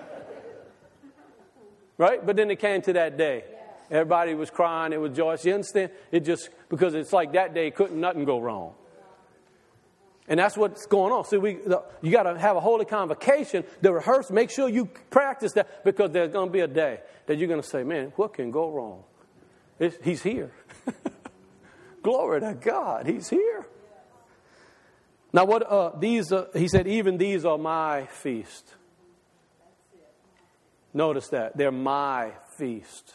Right? But then it came to that day. Everybody was crying. It was joyous. You understand? It just, because it's like that day, couldn't nothing go wrong. And that's what's going on. See, we the, you got to have a holy convocation, the rehearse. Make sure you practice that, because there's going to be a day that you're going to say, man, what can go wrong? It's, he's here. Glory to God. He's here. Now, what uh, these? Uh, he said, even these are my feast. Notice that. They're my feast.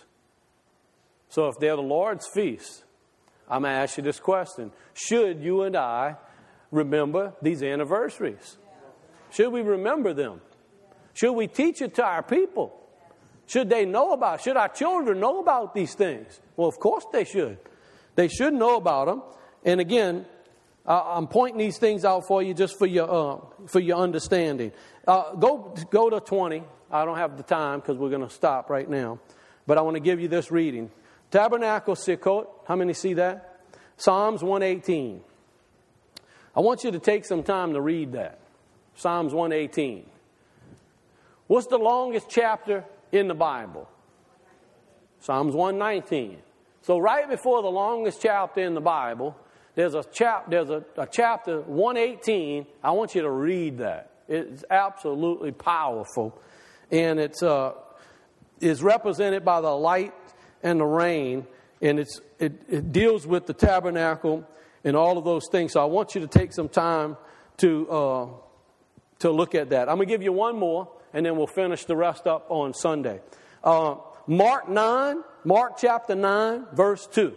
So if they're the Lord's feast, I'm going to ask you this question. Should you and I remember these anniversaries? Should we remember them? Should we teach it to our people? Should they know about it? Should our children know about these things? Well, of course they should. They should know about them. And again, uh, I'm pointing these things out for you just for your uh, for your understanding. Uh, go go to twenty. I don't have the time because we're going to stop right now. But I want to give you this reading. Tabernacle Sukkot. How many see that? Psalms one eighteen. I want you to take some time to read that. Psalms one eighteen. What's the longest chapter in the Bible? Psalms one nineteen. So right before the longest chapter in the Bible, there's a chap there's a, a chapter one eighteen. I want you to read that. It's absolutely powerful. And it's uh, is represented by the light and the rain. And it's it, it deals with the tabernacle and all of those things. So I want you to take some time to uh, to look at that. I'm going to give you one more, and then we'll finish the rest up on Sunday. Uh, Mark nine, Mark chapter nine, verse two.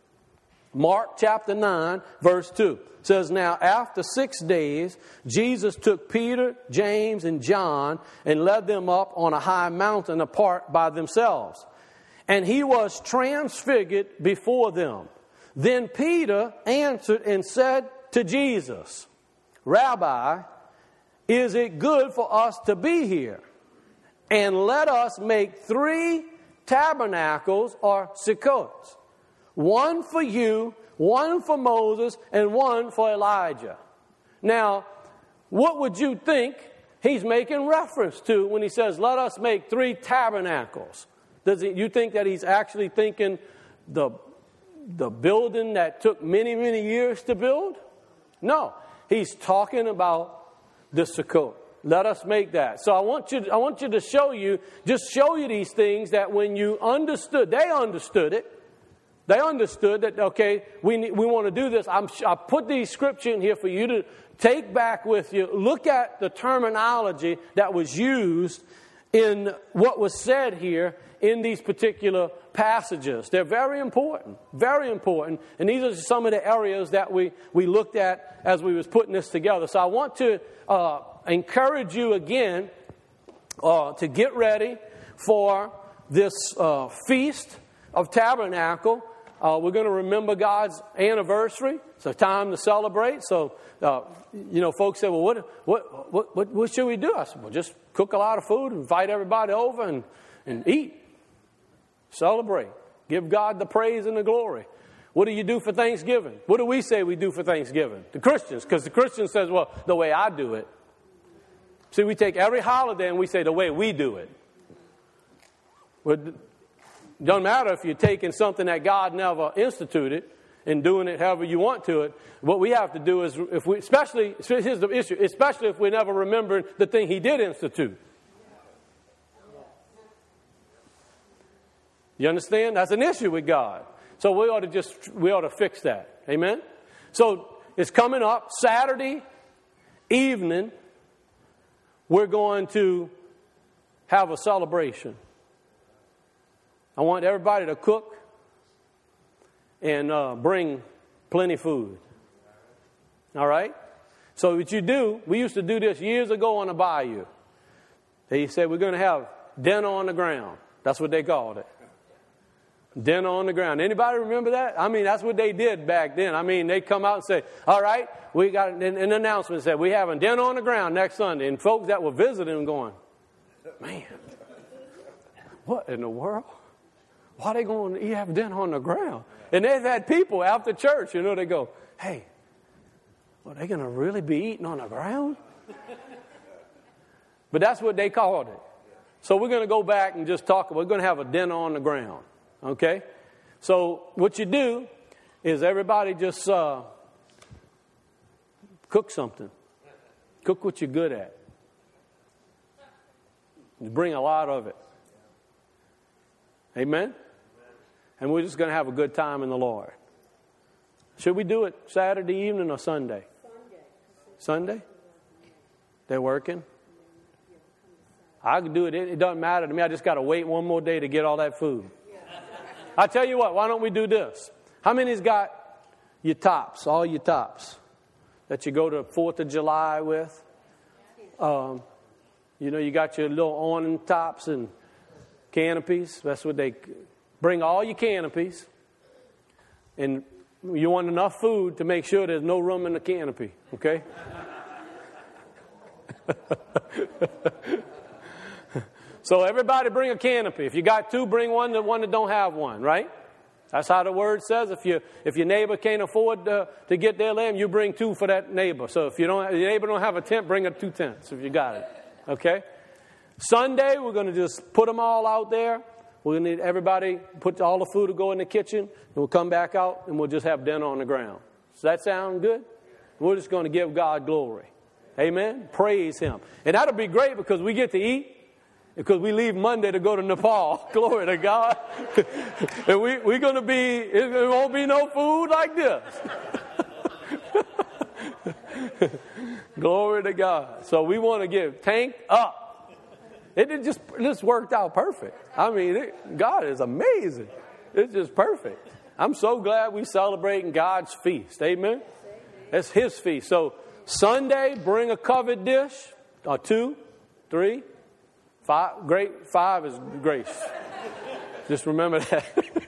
Mark chapter nine, verse two says, now after six days, Jesus took Peter, James, and John and led them up on a high mountain apart by themselves. And he was transfigured before them. Then Peter answered and said to Jesus, Rabbi, is it good for us to be here? And let us make three tabernacles or Sukkots. One for you, one for Moses, and one for Elijah. Now, what would you think he's making reference to when he says, let us make three tabernacles? Does he, you think that he's actually thinking the, the building that took many, many years to build? No. He's talking about the Sukkot. Let us make that. So I want you, I want you to show you, just show you these things that when you understood, they understood it. They understood that, okay, we need, we want to do this. I'm, I put these scripture in here for you to take back with you. Look at the terminology that was used in what was said here in these particular passages. They're very important, very important. And these are some of the areas that we, we looked at as we was putting this together. So I want to uh, encourage you again uh, to get ready for this uh, Feast of Tabernacle. Uh, we're going to remember God's anniversary. It's a time to celebrate. So, uh, you know, folks say, well, what, what, what, what, what should we do? I said, well, just cook a lot of food, invite everybody over and, and eat. Celebrate. Give God the praise and the glory. What do you do for Thanksgiving? What do we say we do for Thanksgiving? The Christians, because the Christian says, well, the way I do it. See, we take every holiday and we say the way we do it. Well, it doesn't matter if you're taking something that God never instituted. and doing it however you want to it. What we have to do is, if we, especially, here's the issue, especially if we never remember the thing he did institute. You understand? That's an issue with God. So we ought to just, we ought to fix that. Amen? So it's coming up Saturday evening. We're going to have a celebration. I want everybody to cook and uh, bring plenty of food. All right? So what you do, we used to do this years ago on the bayou. They said we're going to have dinner on the ground. That's what they called it. Dinner on the ground. Anybody remember that? I mean, that's what they did back then. I mean, they come out and say, all right, we got an, an announcement that said we're having dinner on the ground next Sunday. And folks that were visiting going, man, what in the world? Why are they going to have dinner on the ground? And they've had people after church, you know, they go, hey, are they going to really be eating on the ground? But that's what they called it. So we're going to go back and just talk. We're going to have a dinner on the ground. Okay? So what you do is everybody just uh, cook something. Cook what you're good at. Bring a lot of it. Amen? And we're just going to have a good time in the Lord. Should we do it Saturday evening or Sunday? Sunday. Sunday? They're working? I can do it. It doesn't matter to me. I just got to wait one more day to get all that food. I tell you what, why don't we do this? How many's got your tops, all your tops, that you go to fourth of July with? Um, you know, you got your little awning tops and canopies. That's what they bring, all your canopies. And you want enough food to make sure there's no room in the canopy, okay? So everybody bring a canopy. If you got two, bring one, the one that don't have one, right? That's how the word says. If you if your neighbor can't afford to, to get their lamb, you bring two for that neighbor. So if you don't, your neighbor don't have a tent, bring a two tents if you got it. Okay? Sunday, we're going to just put them all out there. We're going to need everybody, put all the food to go in the kitchen, and we'll come back out and we'll just have dinner on the ground. Does that sound good? We're just going to give God glory. Amen? Praise Him. And that'll be great because we get to eat. Because we leave Monday to go to Nepal. Glory to God. And we, we're going to be, it, it won't be no food like this. Glory to God. So we want to give tanked up. It, it just it just worked out perfect. I mean, it, God is amazing. It's just perfect. I'm so glad we're celebrating God's feast. Amen? It's His feast. So Sunday, bring a covered dish, or two, three. Five, great, five is grace. Just remember that.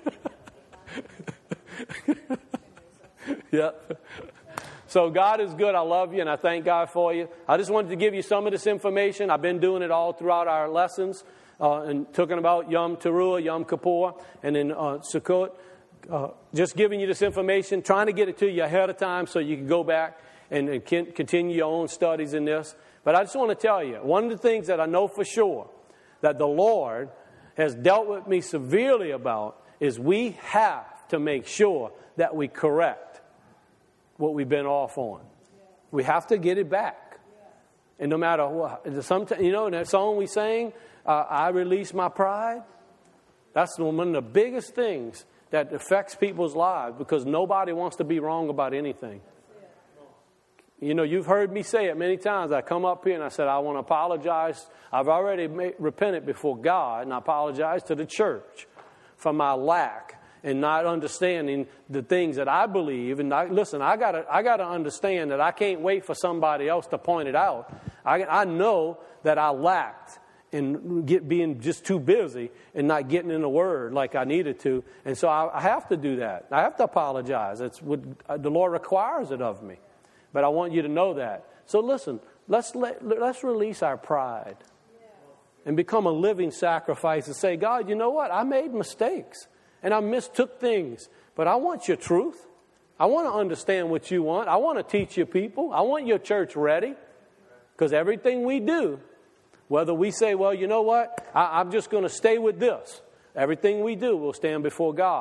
Yep. So God is good. I love you, and I thank God for you. I just wanted to give you some of this information. I've been doing it all throughout our lessons, uh, and talking about Yom Teruah, Yom Kippur, and then uh, Sukkot. Uh, just giving you this information, trying to get it to you ahead of time so you can go back and, and can continue your own studies in this. But I just want to tell you, one of the things that I know for sure that the Lord has dealt with me severely about is we have to make sure that we correct what we've been off on. We have to get it back. And no matter what, sometimes, you know, in that song we sang, uh, I release my pride. That's one of the biggest things that affects people's lives because nobody wants to be wrong about anything. You know, you've heard me say it many times. I come up here and I said, I want to apologize. I've already made, repented before God, and I apologize to the church for my lack in not understanding the things that I believe. And I, listen, I gotta, I gotta understand that I can't wait for somebody else to point it out. I, I know that I lacked in get, being just too busy and not getting in the Word like I needed to, and so I, I have to do that. I have to apologize. It's what the Lord requires it of me. But I want you to know that. So listen, let's let, let's release our pride and become a living sacrifice and say, God, you know what? I made mistakes and I mistook things, but I want your truth. I want to understand what you want. I want to teach your people. I want your church ready because everything we do, whether we say, well, you know what? I, I'm just going to stay with this. Everything we do will stand before God.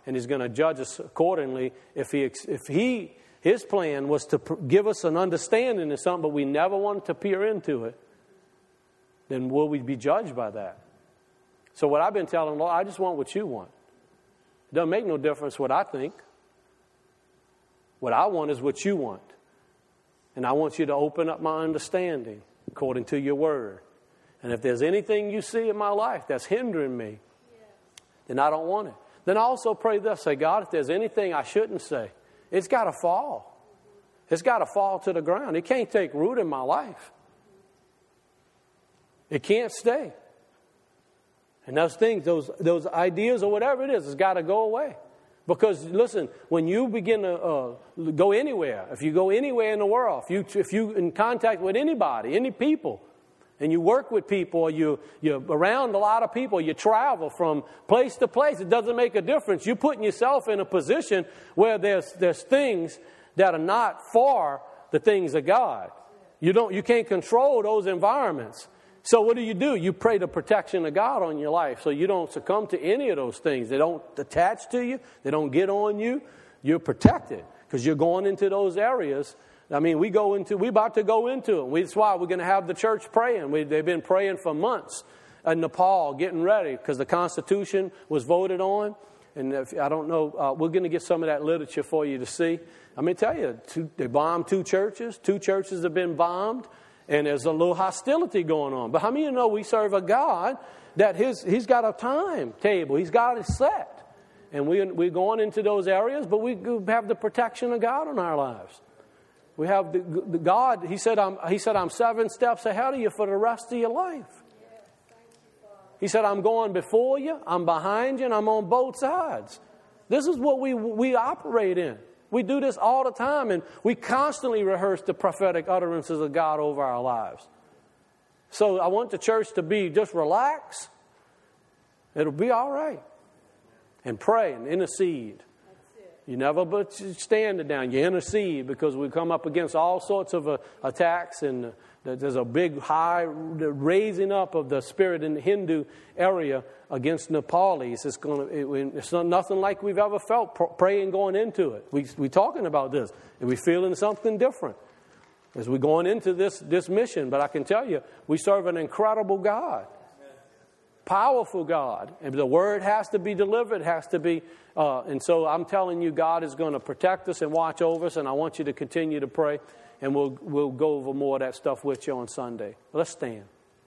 and He's going to judge us accordingly. If He, if He, His plan was to give us an understanding of something, but we never wanted to peer into it, then will we be judged by that? So what I've been telling Lord, I just want what you want. It doesn't make no difference what I think. What I want is what you want. And I want you to open up my understanding according to your word. And if there's anything you see in my life that's hindering me, then I don't want it. Then I also pray this, say, God, if there's anything I shouldn't say, it's got to fall. It's got to fall to the ground. It can't take root in my life. It can't stay. And those things, those those ideas or whatever it is, it's got to go away. Because, listen, when you begin to uh, go anywhere, if you go anywhere in the world, if, you, if you're in contact with anybody, any people, and you work with people, or you, you're around a lot of people, you travel from place to place, it doesn't make a difference. You're putting yourself in a position where there's there's things that are not for the things of God. You don't, you can't control those environments. So what do you do? You pray the protection of God on your life so you don't succumb to any of those things. They don't attach to you. They don't get on you. You're protected because you're going into those areas. I mean, we go into, we're about to go into it. That's why we're going to have the church praying. We, they've been praying for months in Nepal, getting ready because the Constitution was voted on. And if, I don't know, uh, we're going to get some of that literature for you to see. I'm going to tell you, two, they bombed two churches. Two churches have been bombed. And there's a little hostility going on. But how many of you know we serve a God that his, He's got a timetable. He's got it set. And we, we're going into those areas, but we have the protection of God in our lives. We have the, the God, he said, I'm, he said, I'm seven steps ahead of you for the rest of your life. He said, I'm going before you, I'm behind you, and I'm on both sides. This is what we we operate in. We do this all the time, and we constantly rehearse the prophetic utterances of God over our lives. So I want the church to be just relax. It'll be all right. And pray and intercede. You never but stand it down. You intercede because we come up against all sorts of uh, attacks, and uh, there's a big high raising up of the spirit in the Hindu area against Nepalis. It's going to, it, it's not nothing like we've ever felt pr- praying going into it. We we talking about this, and we're feeling something different as we're going into this this mission. But I can tell you, we serve an incredible God. Powerful God. And the word has to be delivered, has to be, uh, and so I'm telling you, God is going to protect us and watch over us, and I want you to continue to pray, and we'll we'll go over more of that stuff with you on Sunday. Let's stand.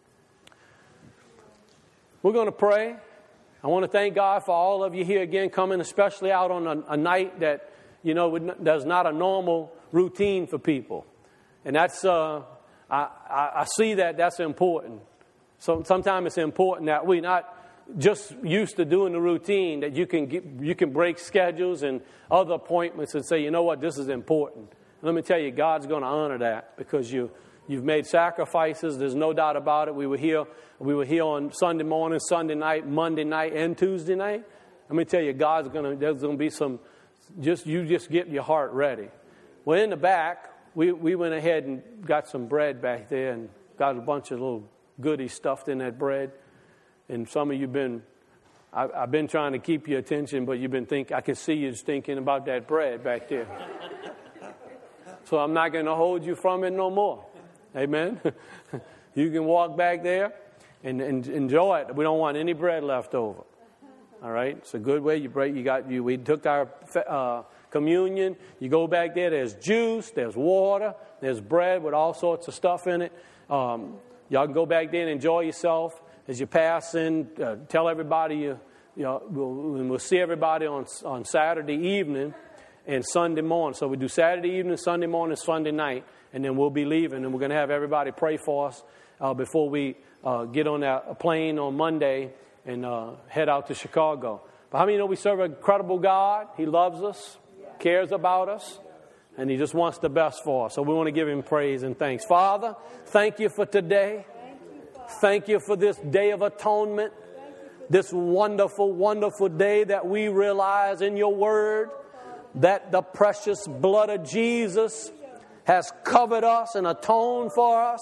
We're going to pray. I want to thank God for all of you here again coming, especially out on a, a night that, you know, there's not a normal routine for people. And that's, uh, I, I, I see that that's important. So sometimes it's important that we're not just used to doing the routine, that you can get, you can break schedules and other appointments and say, you know what, this is important. Let me tell you, God's going to honor that because you, you've made sacrifices. There's no doubt about it. We were here, we were here on Sunday morning, Sunday night, Monday night, and Tuesday night. Let me tell you, God's going to, there's going to be some, just you just get your heart ready. Well, in the back, we, we went ahead and got some bread back there and got a bunch of little goodies stuffed in that bread. And some of you have been, I, I've been trying to keep your attention, but you've been thinking, I can see you just thinking about that bread back there. So I'm not going to hold you from it no more. Amen. You can walk back there and, and enjoy it. We don't want any bread left over. All right. It's a good way. You break. You got you. We took our uh, communion. You go back there. There's juice. There's water. There's bread with all sorts of stuff in it. Um, y'all can go back there and enjoy yourself as you pass in. Uh, tell everybody you. You know, we'll, we'll see everybody on on Saturday evening and Sunday morning. So we do Saturday evening, Sunday morning, Sunday night. And then we'll be leaving, and we're going to have everybody pray for us uh, before we uh, get on that plane on Monday and uh, head out to Chicago. But how many know we serve an incredible God? He loves us, cares about us, and He just wants the best for us. So we want to give Him praise and thanks. Father, thank You for today. Thank You for this day of atonement, this wonderful, wonderful day that we realize in Your Word that the precious blood of Jesus has covered us and atoned for us.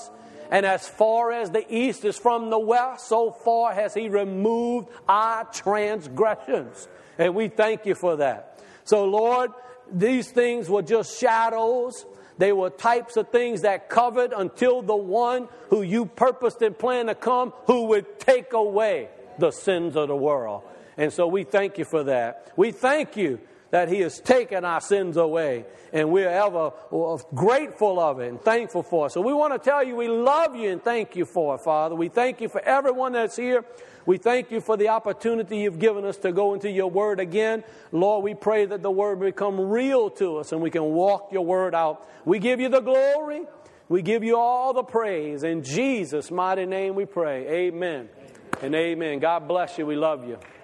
And as far as the east is from the west, so far has He removed our transgressions. And we thank You for that. So, Lord, these things were just shadows. They were types of things that covered until the one who You purposed and planned to come, who would take away the sins of the world. And so we thank You for that. We thank You that He has taken our sins away. And we're ever grateful of it and thankful for it. So we want to tell You we love You and thank You for it, Father. We thank You for everyone that's here. We thank You for the opportunity You've given us to go into Your Word again. Lord, we pray that the Word become real to us and we can walk Your Word out. We give You the glory. We give You all the praise. In Jesus' mighty name we pray. Amen and amen. God bless you. We love you.